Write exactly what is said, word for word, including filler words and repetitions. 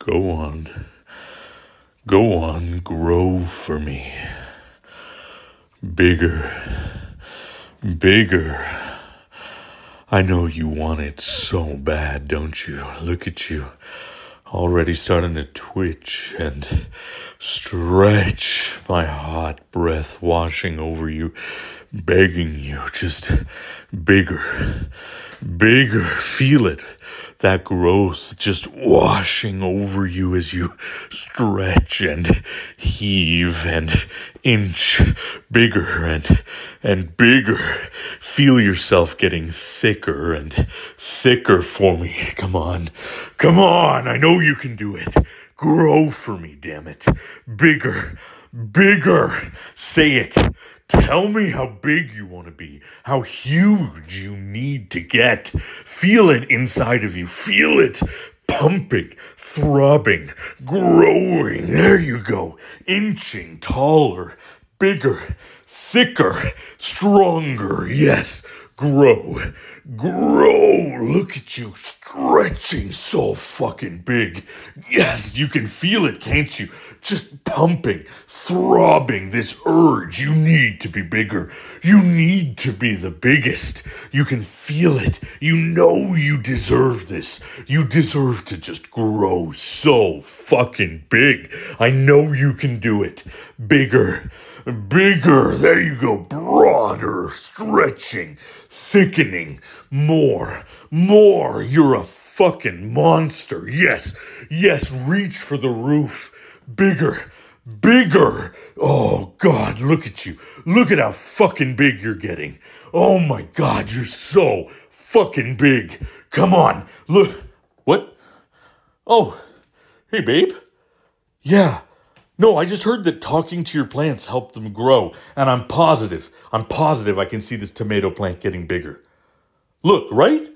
Go on. Go on, grow for me. Bigger. Bigger. I know you want it so bad, don't you? Look at you. Already starting to twitch and stretch, my hot breath washing over you, begging you, just bigger, bigger. Feel it, that growth just washing over you as you stretch and heave and inch bigger and and bigger. Feel yourself getting thicker and thicker for me. Come on. Come on. I know you can do it. Grow for me, damn it. Bigger. Bigger. Say it. Tell me how big you want to be. How huge you need to get. Feel it inside of you. Feel it. Pumping, throbbing, growing. There you go. Inching taller, bigger, thicker, stronger. Yes, grow, grow. Look at you stretching so fucking big. Yes, you can feel it, can't you? Just pumping, throbbing, this urge. You need to be bigger. You need to be the biggest. You can feel it. You know you deserve this. You deserve to just grow so fucking big. I know you can do it. Bigger, bigger. There you go. Broader, stretching, thickening, more, more. You're a fucking monster. Yes, yes, reach for the roof. Bigger, bigger. Oh, God, look at you. Look at how fucking big you're getting. Oh, my God, you're so fucking big. Come on, look. What? Oh, hey, babe. Yeah. No, I just heard that talking to your plants helped them grow, and I'm positive, I'm positive I can see this tomato plant getting bigger. Look, right?